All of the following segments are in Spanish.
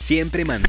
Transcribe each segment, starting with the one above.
siempre manda.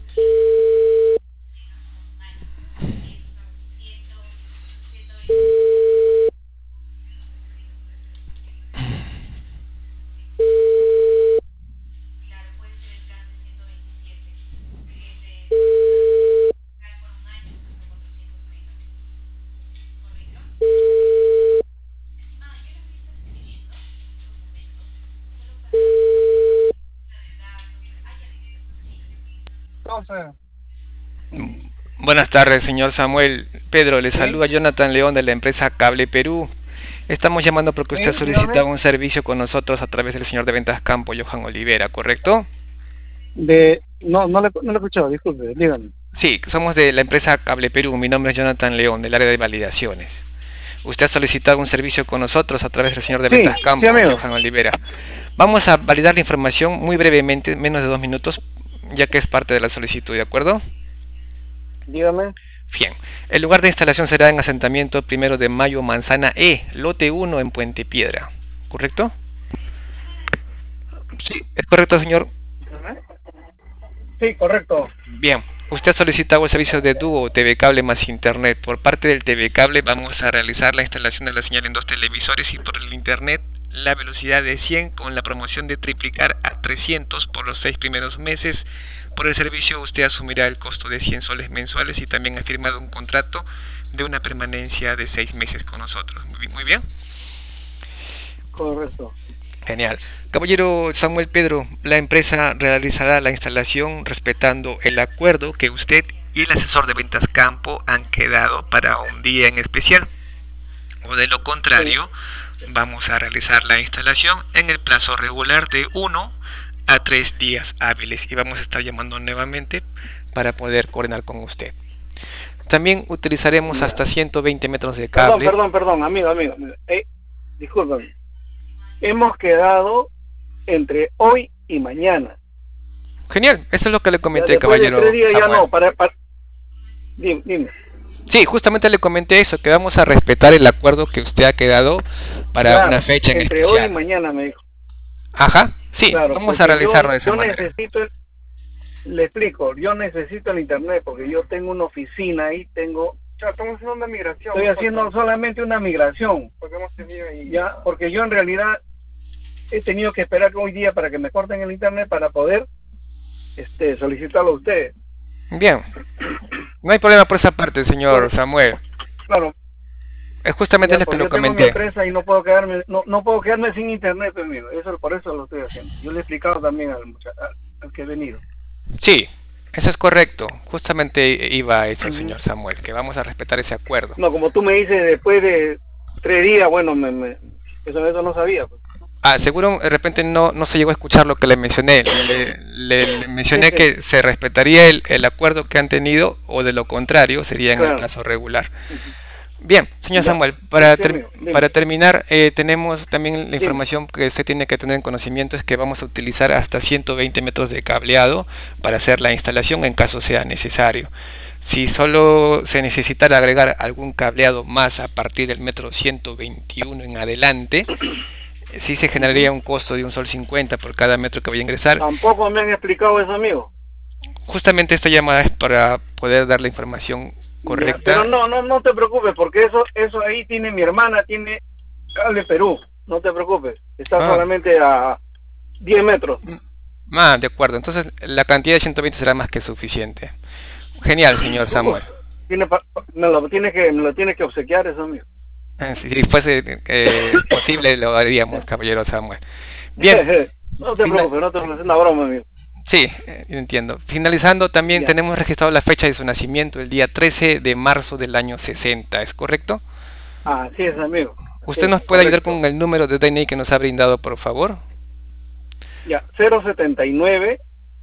Entonces, Buenas tardes, señor Samuel. Pedro, le sí, saluda Jonathan León de la empresa Cable Perú. Estamos llamando porque usted ha sí, dígame. solicitado un servicio con nosotros a través del señor de ventas Campo, Johan Olivera, ¿correcto? No le he escuchado, disculpe, dígame. Sí, somos de la empresa Cable Perú. Mi nombre es Jonathan León, del área de validaciones. Usted ha solicitado un servicio con nosotros a través del señor de Sí, ventas sí, Campo, amigo, Johan Olivera. Vamos a validar la información muy brevemente, menos de 2 minutos, ya que es parte de la solicitud, ¿de acuerdo? dígame. Bien, el lugar de instalación será en asentamiento 1 de Mayo, Manzana E, lote 1 en Puente Piedra, ¿correcto? Sí, ¿es correcto, señor? Dígame. Sí, correcto. Bien, usted ha solicitado el servicio de Dúo TV Cable más Internet. Por parte del TV Cable vamos a realizar la instalación de la señal en 2 televisores y por el Internet la velocidad de 100 con la promoción de triplicar a 300 por los 6 primeros meses. Por el servicio usted asumirá el costo de 100 soles mensuales y también ha firmado un contrato de una permanencia de 6 meses con nosotros. Muy bien. Correcto. Genial. Caballero Samuel Pedro, la empresa realizará la instalación respetando el acuerdo que usted y el asesor de ventas campo han quedado para un día en especial. O de lo Sí, contrario, vamos a realizar la instalación en el plazo regular de 1 a 3 días hábiles y vamos a estar llamando nuevamente para poder coordinar con usted. También utilizaremos ya. hasta 120 metros de Perdón, cable. perdón, perdón, amigo. Discúlpame. Hemos quedado entre hoy y mañana. Genial, eso es lo que le Ya comenté, después de tres caballero días ya Samuel. no, dime. Sí, justamente le comenté eso, que vamos a respetar el acuerdo que usted ha quedado para una Claro, fecha en entre hoy y especial. mañana me dijo. Ajá, sí, Claro, vamos a porque realizarlo de esa yo manera. necesito, le explico, yo necesito el internet porque yo tengo una oficina ahí, Ya, estamos haciendo una migración, estoy no haciendo falta. solamente una migración, Porque hemos tenido ahí. ya, porque yo en realidad he tenido que esperar hoy día para que me corten el internet para poder solicitarlo a ustedes. Bien, no hay problema por esa parte, señor Por, Samuel. claro, Es justamente ya, lo que porque lo yo tengo mi comenté. empresa y no puedo quedarme, no puedo quedarme sin internet, amigo. Por eso lo estoy haciendo. Yo le he explicado también al que he venido. Sí, eso es correcto. Justamente iba a eso, Ujú. señor Samuel, que vamos a respetar ese acuerdo. No, como tú me dices, después de 3 días, bueno, eso no sabía, pues. Ah, seguro de repente no se llegó a escuchar lo que le mencioné. Le Sí, mencioné sí, que se respetaría el acuerdo que han tenido o de lo contrario sería en el claro. plazo regular. Ujú. Bien, señor Ya. Samuel, Sí, amigo, dime, para terminar, tenemos también la dime. información que usted tiene que tener en conocimiento, es que vamos a utilizar hasta 120 metros de cableado para hacer la instalación en caso sea necesario. Si solo se necesitara agregar algún cableado más a partir del metro 121 en adelante, sí se generaría Ujú. un costo de un sol 50 por cada metro que vaya a ingresar. Tampoco me han explicado eso, amigo. Justamente esta llamada es para poder dar la información Ya, pero correcta. no te preocupes, porque eso ahí tiene mi hermana, tiene Cable Perú. No te preocupes, está Ah, solamente a 10 metros. de acuerdo. Entonces la cantidad de 120 será más que suficiente. Genial, señor Uf, Samuel. me lo tiene que obsequiar eso, amigo. Si fuese posible, lo haríamos, caballero Samuel. Bien, No te fina- preocupes, no te preocupes, es una broma, amigo. sí, entiendo. Finalizando, también Ya. tenemos registrado la fecha de su nacimiento, el día 13 de marzo del año 60, ¿es correcto? Así es, amigo. Así ¿Usted es, nos puede ayudar correcto. con el número de DNI que nos ha brindado, por favor? Ya, 079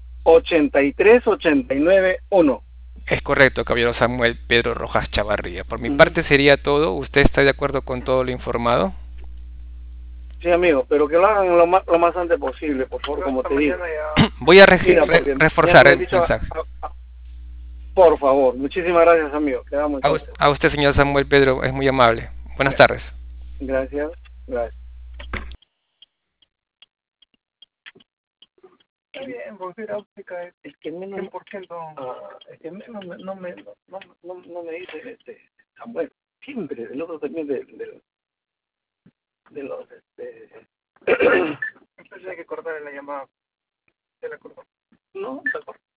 83891. Es correcto, caballero Samuel Pedro Rojas Chavarría. Por mi Ujú. parte sería todo. ¿Usted está de acuerdo con todo lo informado? Sí, amigo, pero que lo hagan lo más antes posible, por favor, Yo como hasta te digo. mañana ya. Voy a Mira, porque me reforzar han el dicho, mensaje. por favor, muchísimas gracias, amigo. Quedamos entonces. A usted, señor Samuel Pedro, es muy amable. Buenas Ya, tardes. gracias, gracias. Está bien, por fibra óptica es Es que menos, 100%. es que menos no me dice Samuel, siempre, el otro también de los, Entonces hay que cortar la llamada. Se la cortó. no,